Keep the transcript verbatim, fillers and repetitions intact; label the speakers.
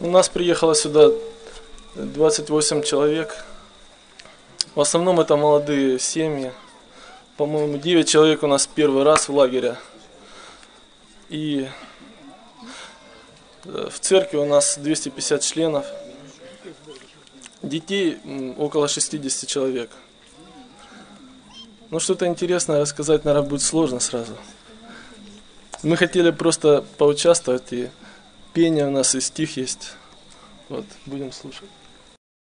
Speaker 1: У нас приехало сюда двадцать восемь человек. В основном это молодые семьи. По-моему, девять человек у нас первый раз в лагере. И в церкви у нас двести пятьдесят членов. Детей около шестидесяти человек. Ну, что-то интересное рассказать, наверное, будет сложно сразу. Мы хотели просто поучаствовать, и пение у нас, и стих есть. Вот, будем слушать.